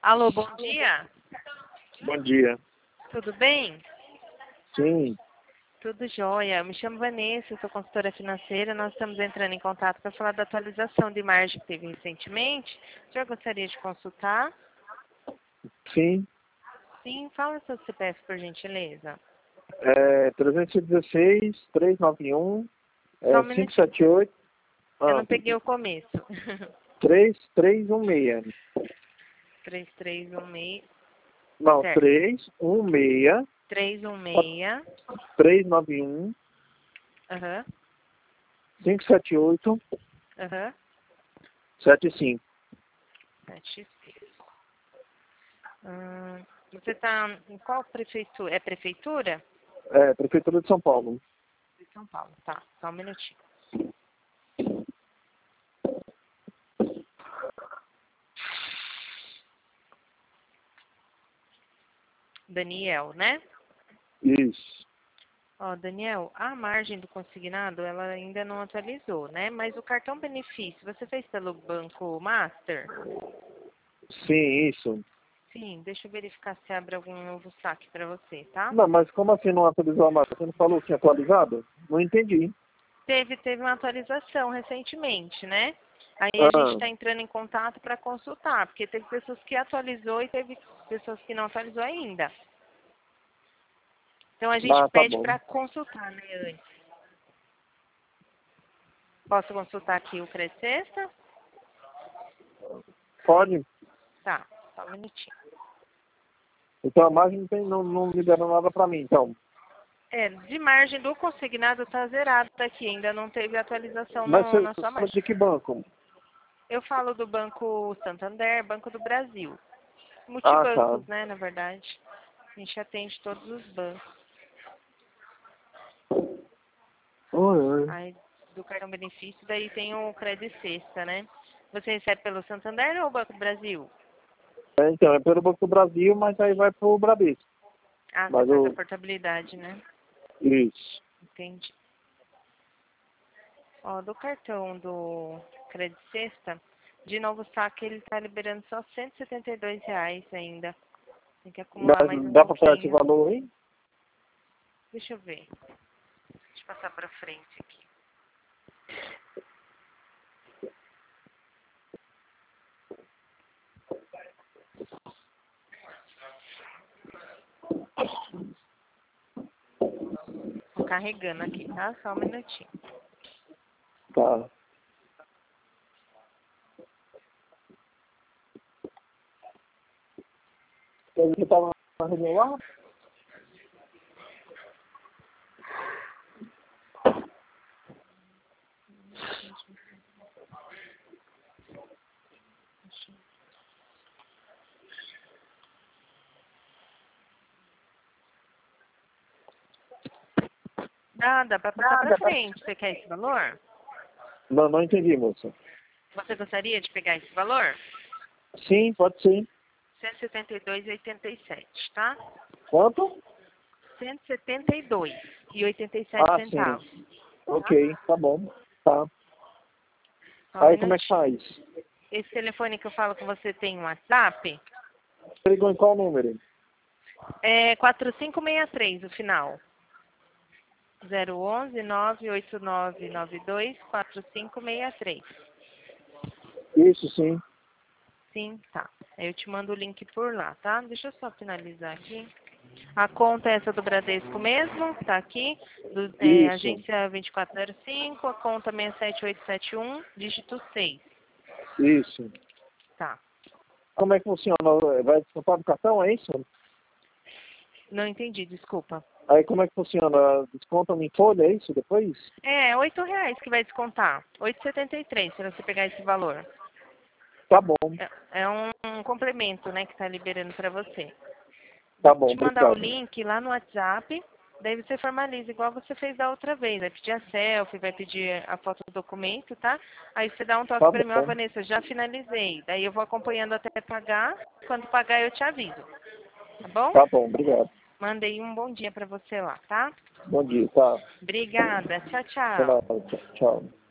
Alô, bom dia. Bom dia. Tudo bem? Sim, Tudo jóia. Eu me chamo Vanessa, eu sou consultora financeira. Nós estamos entrando em contato para falar da atualização de margem que teve recentemente. O senhor gostaria de consultar? sim. Sim, fala seu CPF, por gentileza. 316, 391, Só um minutinho. 578, Eu não peguei o começo. 3316. 3316, Não, certo. 316, 316, 391, aham, 578, aham, 75. 75. Você está em qual prefeitura? É prefeitura? Prefeitura de São Paulo. De São Paulo, tá. Só um minutinho. Daniel, né? Isso. Ó, Daniel, a margem do consignado, ela ainda não atualizou, né? Mas o cartão benefício, você fez pelo Banco Master? Sim, isso. Sim, deixa eu verificar se abre algum novo saque para você, tá? Não, mas como assim não atualizou a marca? Você não falou que tinha atualizado? Não entendi. Teve uma atualização recentemente, né? Aí a gente Ah, está entrando em contato para consultar, porque teve pessoas que atualizou e teve pessoas que não atualizou ainda. Então a gente tá pede bom. para consultar, né, antes. Posso consultar aqui o Crescesta? Pode? Tá, só um minutinho. Então a margem não libera nada pra mim, então. De margem do consignado está zerado aqui, ainda não teve atualização Mas você na sua fala margem. de que banco? Eu falo do Banco Santander, Banco do Brasil. Ah, tá. Multibancos, né, na verdade. A gente atende todos os bancos. Oi, oi. Aí, do cartão benefício, daí tem o Credit Sexta, né? Você recebe pelo Santander ou Banco do Brasil? Então, é pelo Banco do Brasil, mas aí vai pro Bradesco. Ah, você Mas faz a o... portabilidade, né? Isso. Entendi. Ó, do cartão do Credit Sexta, de novo saque, ele tá liberando só R$ 172 ainda. Tem que acumular mais um Dá pra pegar esse pouquinho. valor aí? Deixa eu ver. Deixa eu passar pra frente aqui. Tô carregando aqui, tá? Só um minutinho. Tá. Você tava na reunião lá? Dá pra passar pra frente. Você quer esse valor? Não entendi, moça. Você gostaria de pegar esse valor? Sim, pode ser. 172,87, tá? Quanto? 172,87 Ah, sim. centavos, tá? Ok, tá bom. Tá. Só um Aí como é que minutinho. faz? Esse telefone que eu falo com você tem um WhatsApp? Você ligou em qual número? É 4563 o final. 011 98992 4563. Isso, sim. Sim, tá. Aí eu te mando o link por lá, tá? Deixa eu só finalizar aqui. A conta é essa do Bradesco mesmo, tá aqui. Isso. Agência 2405, a conta 67871, dígito 6. Isso. Tá. Como é que funciona? Vai descontar do cartão, é isso? Não entendi, desculpa. Aí como é que funciona? Descontam em folha, é isso depois? É, R$ 8 que vai descontar. 8,73 se você pegar esse valor. Tá bom. É um complemento, né, que tá liberando para você. Tá Vou bom, te mandar o obrigado. link lá no WhatsApp, daí você formaliza, igual você fez da outra vez. Vai pedir a selfie, vai pedir a foto do documento, tá? Aí você dá um toque Tá para mim, ó, bom. Vanessa, já finalizei. Daí eu vou acompanhando até pagar. Quando pagar, eu te aviso. Tá bom? Tá bom, obrigado. Mandei um bom dia para você lá, tá? Bom dia, tá? Obrigada. Tchau, Até tchau. mais. Tchau.